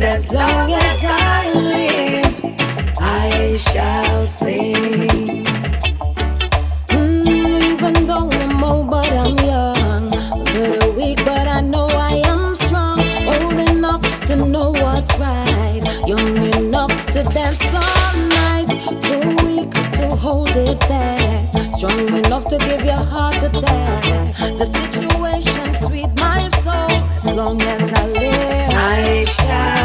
as long as I live, I shall sing. Even though I'm old, but I'm young. A little weak, but I know I am strong. Old enough to know what's right. Young enough to dance all night. Too weak to hold it back. Strong enough to give your heart attack. The situation